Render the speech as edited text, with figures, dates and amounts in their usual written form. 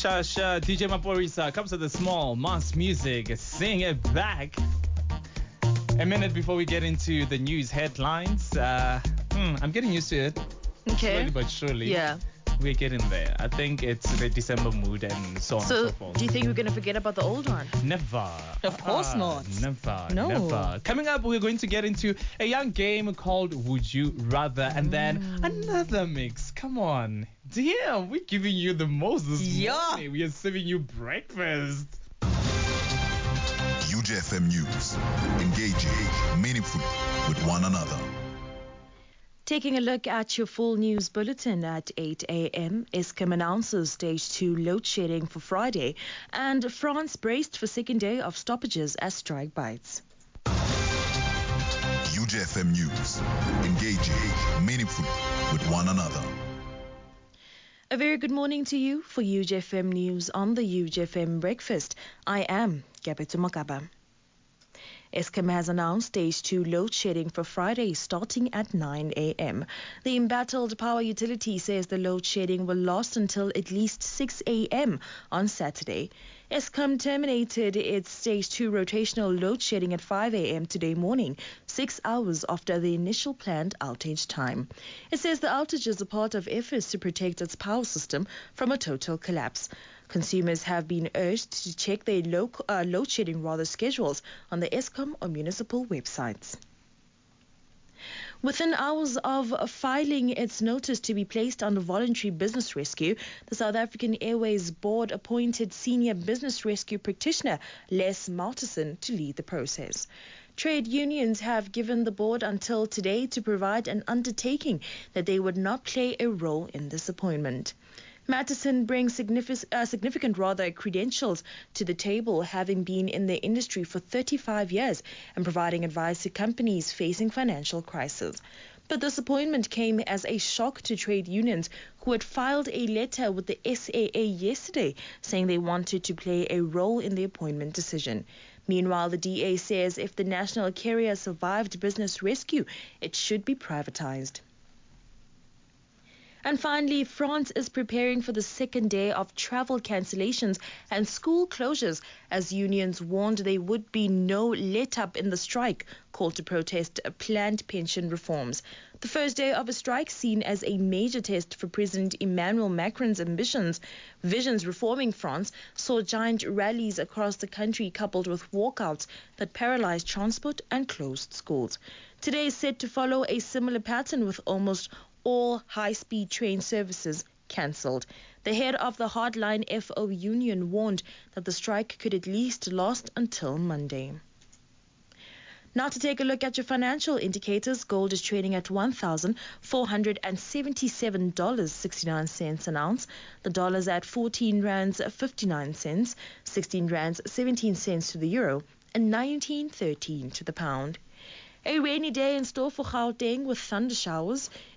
DJ Maporisa comes with a small mass music. Sing it back. A minute before we get into the news headlines. I'm getting used to it. Okay. Slowly but surely. Yeah. We're getting there. I think it's the December mood and so on and so forth. Do you think we're going to forget about the old one? Never. Of course not. Never. Coming up, we're going to get into a young game called Would You Rather, and then another mix. Come on. Damn, we're giving you the most this morning. We are serving you breakfast. UJFM News. Engaging meaningfully with one another. Taking a look at your full news bulletin at 8 a.m., Eskom announces stage 2 load shedding for Friday, and France braced for second day of stoppages as strike bites. UJFM News. Engaging meaningfully with one another. A very good morning to you for UJFM News on the UJFM Breakfast. I am Gabetu Makaba. Eskom has announced stage 2 load shedding for Friday starting at 9 a.m. The embattled power utility says the load shedding will last until at least 6 a.m. on Saturday. Eskom terminated its stage 2 rotational load shedding at 5 a.m. today morning, 6 hours after the initial planned outage time. It says the outage is a part of efforts to protect its power system from a total collapse. Consumers have been urged to check their load shedding schedules on the Eskom or municipal websites. Within hours of filing its notice to be placed under voluntary business rescue, the South African Airways Board appointed senior business rescue practitioner Les Maltison to lead the process. Trade unions have given the board until today to provide an undertaking that they would not play a role in this appointment. Mattison brings significant credentials to the table, having been in the industry for 35 years and providing advice to companies facing financial crisis. But this appointment came as a shock to trade unions who had filed a letter with the SAA yesterday saying they wanted to play a role in the appointment decision. Meanwhile, the DA says if the national carrier survived business rescue, it should be privatized. And finally, France is preparing for the second day of travel cancellations and school closures as unions warned there would be no let-up in the strike called to protest planned pension reforms. The first day of a strike seen as a major test for President Emmanuel Macron's visions reforming France saw giant rallies across the country coupled with walkouts that paralyzed transport and closed schools. Today is set to follow a similar pattern with almost all high-speed train services cancelled. The head of the hardline FO union warned that the strike could at least last until Monday. Now to take a look at your financial indicators, gold is trading at $1,477.69 an ounce. The dollar is at 14 rands 59 cents, 16 rands 17 cents to the euro, and 19.13 to the pound. A rainy day in store for Gauteng with thunder showers.